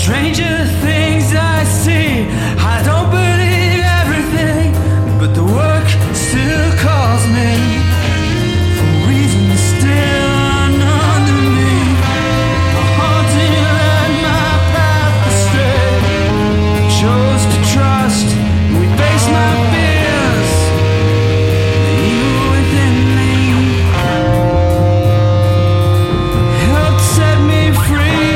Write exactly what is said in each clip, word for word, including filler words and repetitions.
Stranger things I see. I don't believe everything, but the work still calls me for reasons still unknown to me. A haunting led my path astray. Chose to trust, we base my fears, the evil within me helped set me free.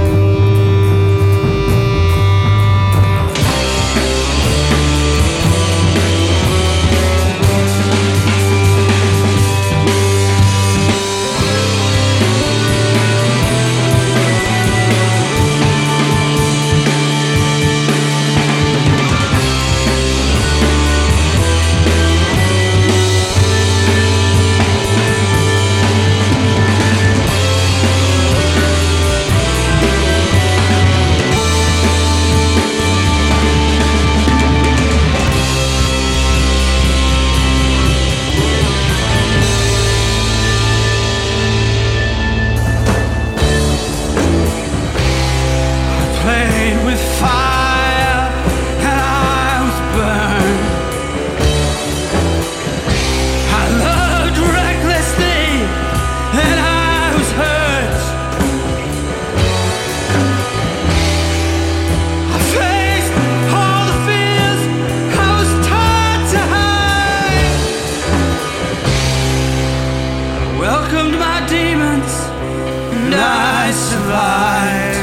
Played with fire and I was burned. I loved recklessly and I was hurt. I faced all the fears I was taught to hide. I welcomed my demons and I survived.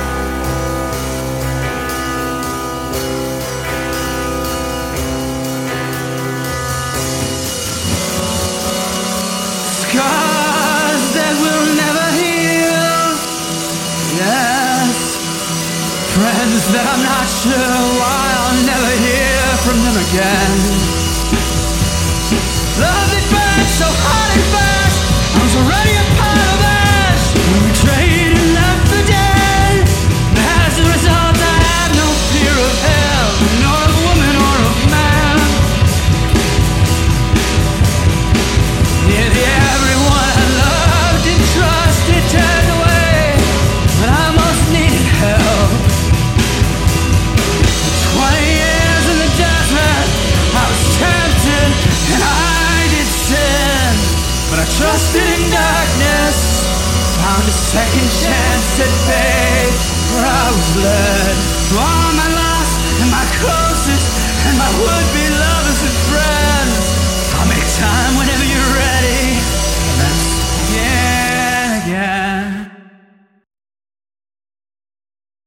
Scars that will never heal. Yes, friends that I'm not sure why I'll never hear from them again. Love that burns so hot and fast, I'm so ready